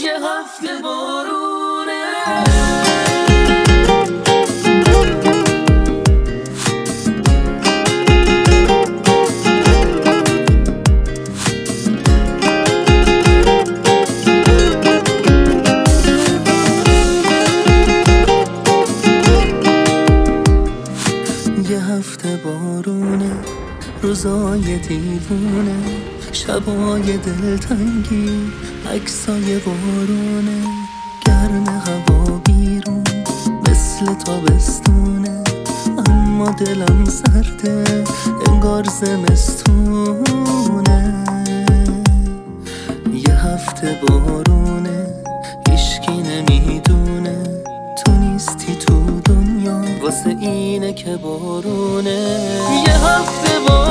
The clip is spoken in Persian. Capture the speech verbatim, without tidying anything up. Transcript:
یه هفته بارونه. یه هفته بارونه، روزای دیوونه، شبای دلتنگی، عکسای بارونه. گرم هوا بیرون مثل تابستونه، اما دلم سرده انگار زمستونه. یه هفته بارونه، هیشکی نمیدونه تو نیستی تو دنیا، واسه اینه که بارونه. یه هفته بارونه